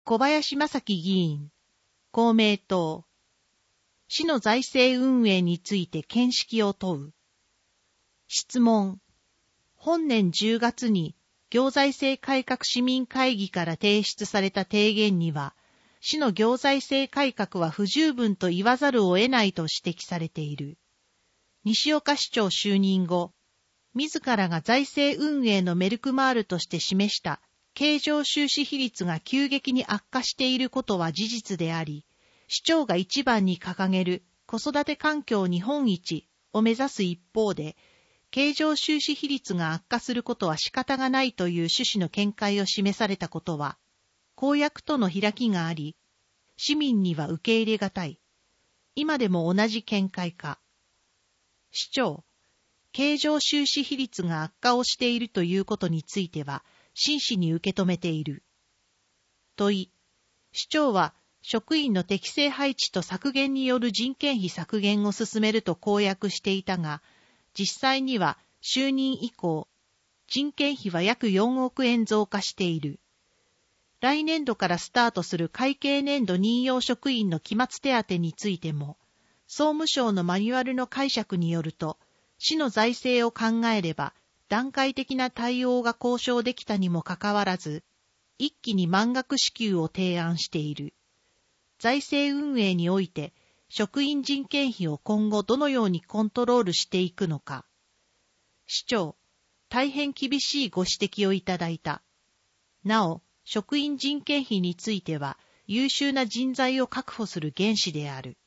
小林正樹議員、公明党。市の財政運営について見識を問う。質問。本年10月に行財政改革市民会議から提出された提言には、市の行財政改革は不十分と言わざるを得ないと指摘されている。西岡市長就任後、自らが財政運営のメルクマールとして示した経常収支比率が急激に悪化していることは事実であり、市長が一番に掲げる子育て環境日本一を目指す一方で、経常収支比率が悪化することは仕方がないという趣旨の見解を示されたことは、公約との開きがあり、市民には受け入れがたい。今でも同じ見解か。市長、経常収支比率が悪化をしているということについては、真摯に受け止めている。問い、市長は職員の適正配置と削減による人件費削減を進めると公約していたが、実際には就任以降、人件費は約4億円増加している。来年度からスタートする会計年度任用職員の期末手当についても、総務省のマニュアルの解釈によると、市の財政を考えれば、段階的な対応が交渉できたにもかかわらず、一気に満額支給を提案している。財政運営において、職員人件費を今後どのようにコントロールしていくのか。市長、大変厳しいご指摘をいただいた。なお、職員人件費については、優秀な人材を確保する原資である。